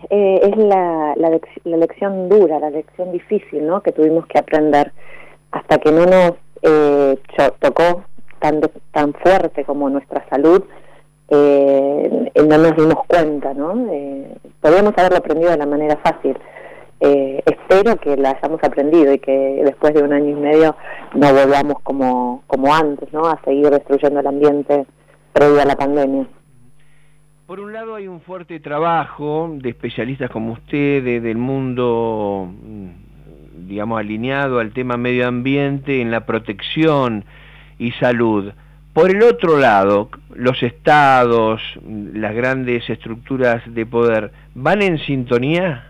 es la lección dura, la lección difícil, ¿no? Que tuvimos que aprender hasta que no nos tocó tan fuerte como nuestra salud. No nos dimos cuenta, ¿no? Podríamos haberlo aprendido de la manera fácil. Espero que la hayamos aprendido y que después de 1 año y medio no volvamos como antes, ¿no? A seguir destruyendo el ambiente previo a la pandemia. Por un lado hay un fuerte trabajo de especialistas como usted, del mundo, digamos, alineado al tema medio ambiente en la protección y salud. Por el otro lado, los estados, las grandes estructuras de poder, ¿van en sintonía?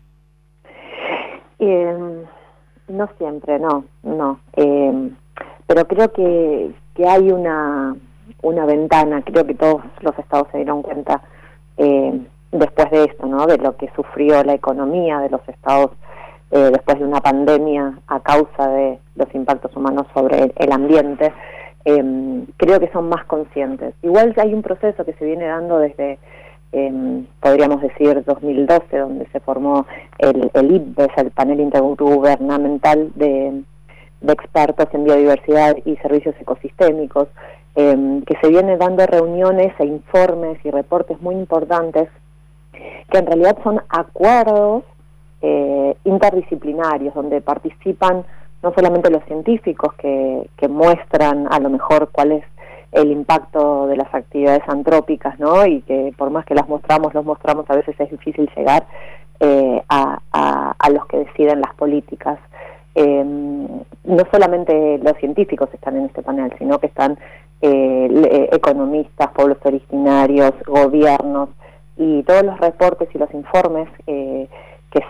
No siempre, no. Pero creo que hay una ventana. Creo que todos los estados se dieron cuenta después de esto, ¿no? De lo que sufrió la economía de los estados después de una pandemia a causa de los impactos humanos sobre el ambiente. Creo que son más conscientes. Igual hay un proceso que se viene dando desde, podríamos decir, 2012, donde se formó el IPBES, el Panel Intergubernamental de Expertos en Biodiversidad y Servicios Ecosistémicos, que se viene dando reuniones e informes y reportes muy importantes, que en realidad son acuerdos interdisciplinarios, donde participan no solamente los científicos que muestran a lo mejor cuál es el impacto de las actividades antrópicas, ¿no? Y que por más que los mostramos, a veces es difícil llegar a los que deciden las políticas. No solamente los científicos están en este panel, sino que están economistas, pueblos originarios, gobiernos, y todos los reportes y los informes que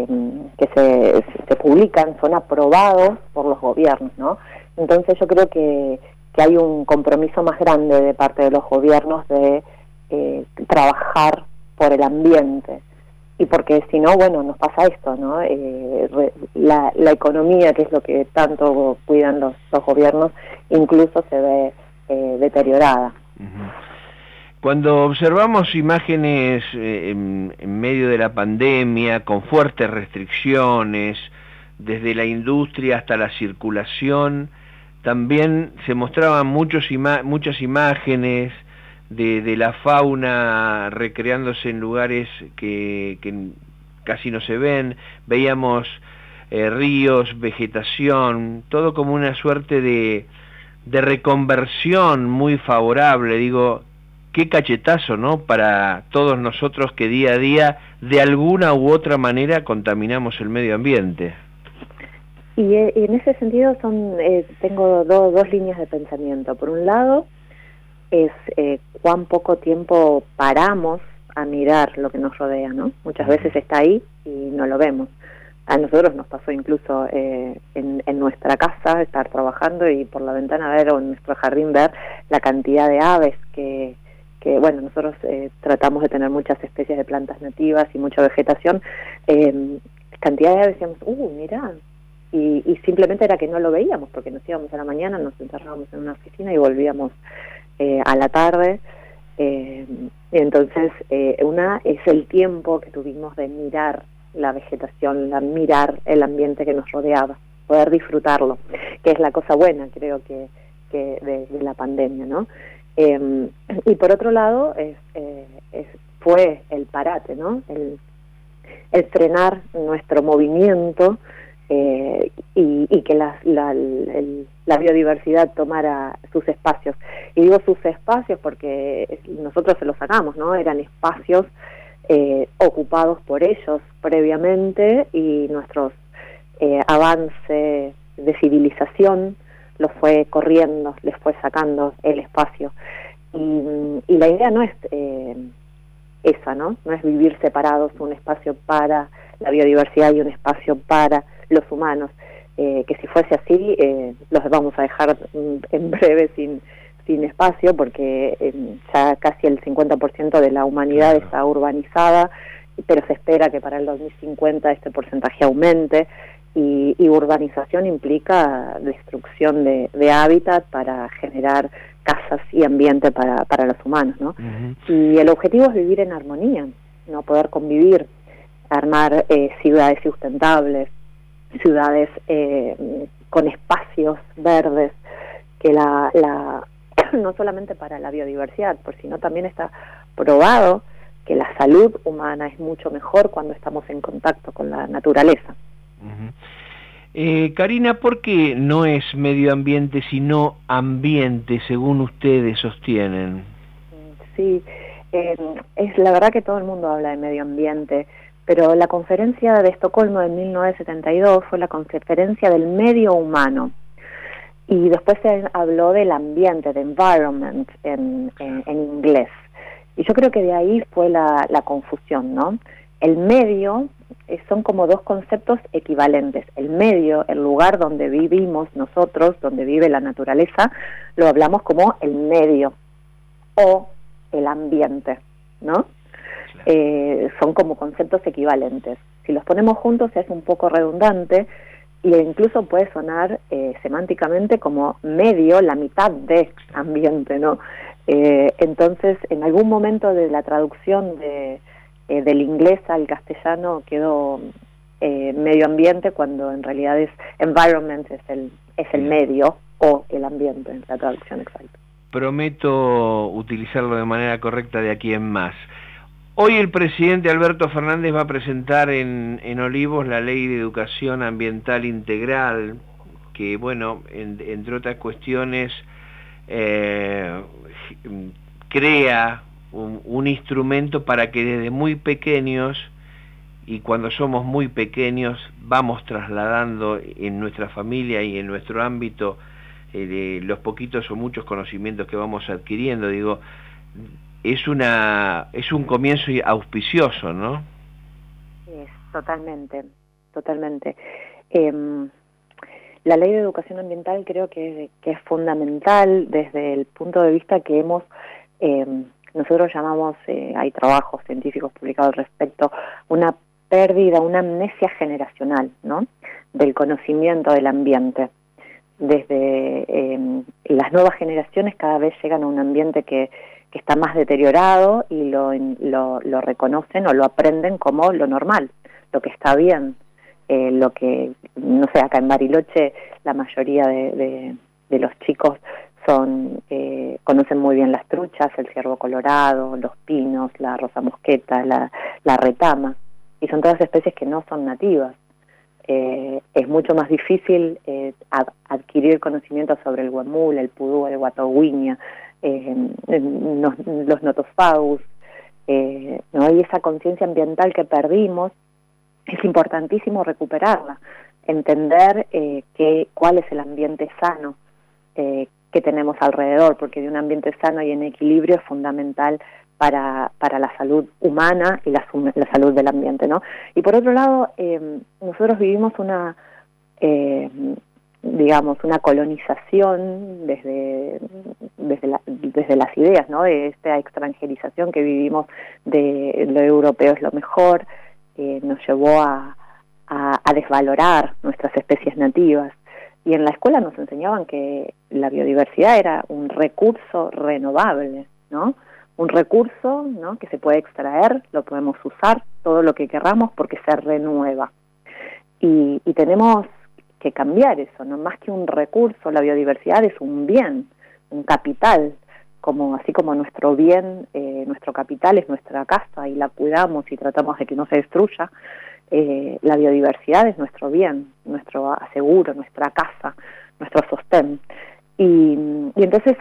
se publican son aprobados por los gobiernos, ¿no? Entonces yo creo que hay un compromiso más grande de parte de los gobiernos de trabajar por el ambiente, y porque si no, bueno, nos pasa esto, ¿no? La economía, que es lo que tanto cuidan los gobiernos, incluso se ve deteriorada. Cuando observamos imágenes en medio de la pandemia, con fuertes restricciones, desde la industria hasta la circulación, también se mostraban muchas imágenes de la fauna recreándose en lugares que casi no se ven. Veíamos ríos, vegetación, todo como una suerte de reconversión muy favorable. Digo, qué cachetazo, ¿no?, para todos nosotros que día a día, de alguna u otra manera, contaminamos el medio ambiente. Y en ese sentido tengo dos líneas de pensamiento. Por un lado, es cuán poco tiempo paramos a mirar lo que nos rodea, ¿no? Muchas veces está ahí y no lo vemos. A nosotros nos pasó incluso en nuestra casa estar trabajando y por la ventana ver, o en nuestro jardín ver, la cantidad de aves que bueno, nosotros tratamos de tener muchas especies de plantas nativas y mucha vegetación, cantidad de aves, decíamos, mirá, y simplemente era que no lo veíamos, porque nos íbamos a la mañana, nos encerrábamos en una oficina y volvíamos a la tarde. Entonces, una es el tiempo que tuvimos de mirar la vegetación, mirar el ambiente que nos rodeaba, poder disfrutarlo, que es la cosa buena, creo que de la pandemia, ¿no? Y por otro lado fue el parate, ¿no? El frenar nuestro movimiento y que la biodiversidad tomara sus espacios. Y digo sus espacios porque nosotros se los sacamos, ¿no? Eran espacios ocupados por ellos previamente, y nuestros avance de civilización los fue corriendo, les fue sacando el espacio. Y la idea no es esa, ¿no? No es vivir separados, un espacio para la biodiversidad y un espacio para los humanos. Que si fuese así, los vamos a dejar en breve sin espacio, porque ya casi el 50% de la humanidad está urbanizada, pero se espera que para el 2050 este porcentaje aumente. Y urbanización implica destrucción de hábitat para generar casas y ambiente para los humanos, ¿no? Y el objetivo es vivir en armonía. no poder convivir, armar ciudades sustentables, ciudades con espacios verdes, que no solamente para la biodiversidad, sino también está probado que la salud humana es mucho mejor cuando estamos en contacto con la naturaleza. Karina, ¿por qué no es medio ambiente sino ambiente, según ustedes sostienen? Sí, es la verdad que todo el mundo habla de medio ambiente, pero la conferencia de Estocolmo de 1972 fue la conferencia del medio humano, y después se habló del ambiente, de environment en inglés. Y yo creo que de ahí fue la confusión, ¿no? El medio son como dos conceptos equivalentes. El medio, el lugar donde vivimos nosotros, donde vive la naturaleza, lo hablamos como el medio o el ambiente, ¿no? Son como conceptos equivalentes. Si los ponemos juntos es un poco redundante, e incluso puede sonar semánticamente como medio, la mitad de ambiente, ¿no? Entonces, en algún momento de la traducción del inglés al castellano quedó medio ambiente, cuando en realidad es environment, es el medio o el ambiente, en la traducción exacta. Prometo utilizarlo de manera correcta de aquí en más. Hoy el presidente Alberto Fernández va a presentar en Olivos la Ley de Educación Ambiental Integral, que, bueno, entre otras cuestiones, crea un instrumento para que desde muy pequeños, y cuando somos muy pequeños, vamos trasladando en nuestra familia y en nuestro ámbito los poquitos o muchos conocimientos que vamos adquiriendo. Digo, es un comienzo auspicioso, ¿no? Totalmente. La Ley de Educación Ambiental creo que es fundamental desde el punto de vista que nosotros llamamos, hay trabajos científicos publicados al respecto, una pérdida, una amnesia generacional, ¿no?, del conocimiento del ambiente. Desde las nuevas generaciones cada vez llegan a un ambiente que está más deteriorado y lo reconocen o lo aprenden como lo normal, lo que está bien, lo que, no sé, acá en Bariloche la mayoría de los chicos conocen muy bien las truchas, el ciervo colorado, los pinos, la rosa mosqueta, la retama, y son todas especies que no son nativas. Es mucho más difícil adquirir conocimientos sobre el huemul, el pudú, el guatauguiña, los notofagus, ¿no? Y esa conciencia ambiental que perdimos, es importantísimo recuperarla, entender cuál es el ambiente sano que tenemos alrededor, porque de un ambiente sano y en equilibrio es fundamental para la salud humana y la salud del ambiente, ¿no? Y por otro lado, nosotros vivimos una colonización desde las ideas, ¿no?, de esta extranjerización que vivimos de lo europeo es lo mejor, nos llevó a desvalorar nuestras especies nativas. Y en la escuela nos enseñaban que la biodiversidad era un recurso renovable, ¿no? Un recurso, ¿no?, que se puede extraer, lo podemos usar todo lo que querramos porque se renueva. Y tenemos que cambiar eso, no más que un recurso. La biodiversidad es un bien, un capital, así como nuestro bien, nuestro capital es nuestra casa y la cuidamos y tratamos de que no se destruya. La biodiversidad es nuestro bien, nuestro aseguro, nuestra casa, nuestro sostén. Y entonces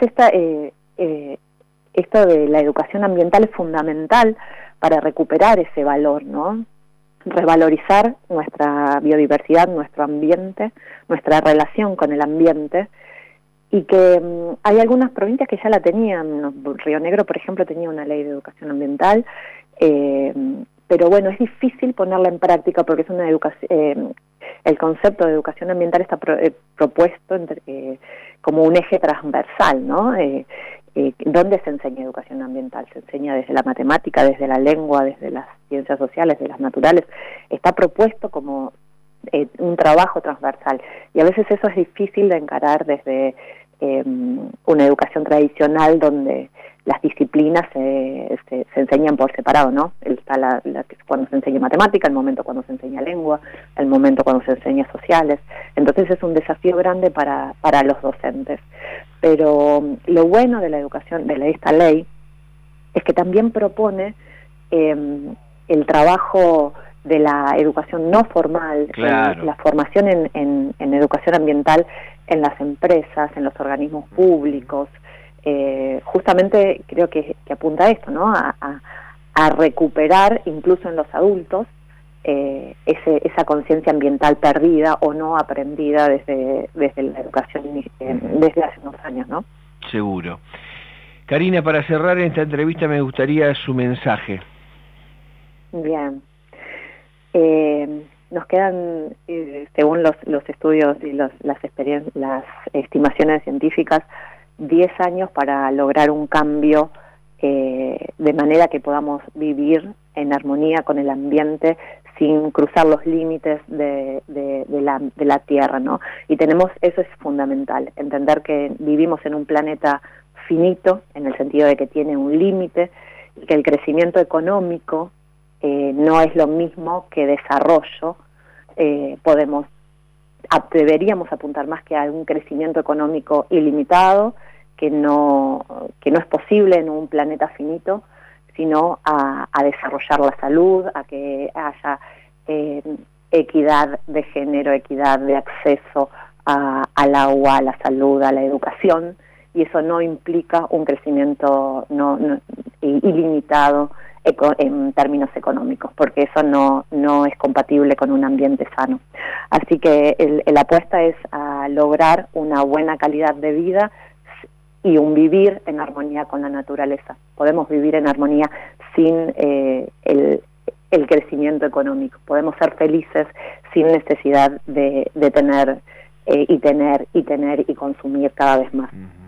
esto de la educación ambiental es fundamental para recuperar ese valor, ¿no? Revalorizar nuestra biodiversidad, nuestro ambiente, nuestra relación con el ambiente, y que hay algunas provincias que ya la tenían. Río Negro, por ejemplo, tenía una ley de educación ambiental, pero bueno, es difícil ponerla en práctica porque es una educación, el concepto de educación ambiental está propuesto como un eje transversal, ¿no? ¿Dónde se enseña educación ambiental? Se enseña desde la matemática, desde la lengua, desde las ciencias sociales, de las naturales. Está propuesto como un trabajo transversal, y a veces eso es difícil de encarar desde una educación tradicional donde las disciplinas se enseñan por separado, ¿no? Está cuando se enseña matemática, el momento cuando se enseña lengua, el momento cuando se enseña sociales. Entonces es un desafío grande para los docentes. Pero lo bueno de la educación, de esta ley, es que también propone el trabajo de la educación no formal, claro, la formación en educación ambiental en las empresas, en los organismos públicos. Justamente creo que apunta a esto, ¿no? A recuperar, incluso en los adultos, esa conciencia ambiental perdida o no aprendida desde la educación desde hace unos años, ¿no? Seguro. Karina, para cerrar esta entrevista me gustaría su mensaje. Bien. Nos quedan, según los estudios y las estimaciones científicas, 10 años para lograr un cambio de manera que podamos vivir en armonía con el ambiente sin cruzar los límites de la Tierra, ¿no? Y eso es fundamental, entender que vivimos en un planeta finito, en el sentido de que tiene un límite, y que el crecimiento económico no es lo mismo que desarrollo. Deberíamos apuntar más que a un crecimiento económico ilimitado, que no es posible en un planeta finito, sino a desarrollar la salud, a que haya equidad de género, equidad de acceso al agua, a la salud, a la educación, y eso no implica un crecimiento ilimitado en términos económicos, porque eso no es compatible con un ambiente sano. Así que la apuesta es a lograr una buena calidad de vida y un vivir en armonía con la naturaleza. Podemos vivir en armonía sin el crecimiento económico. Podemos ser felices sin necesidad de tener y consumir cada vez más.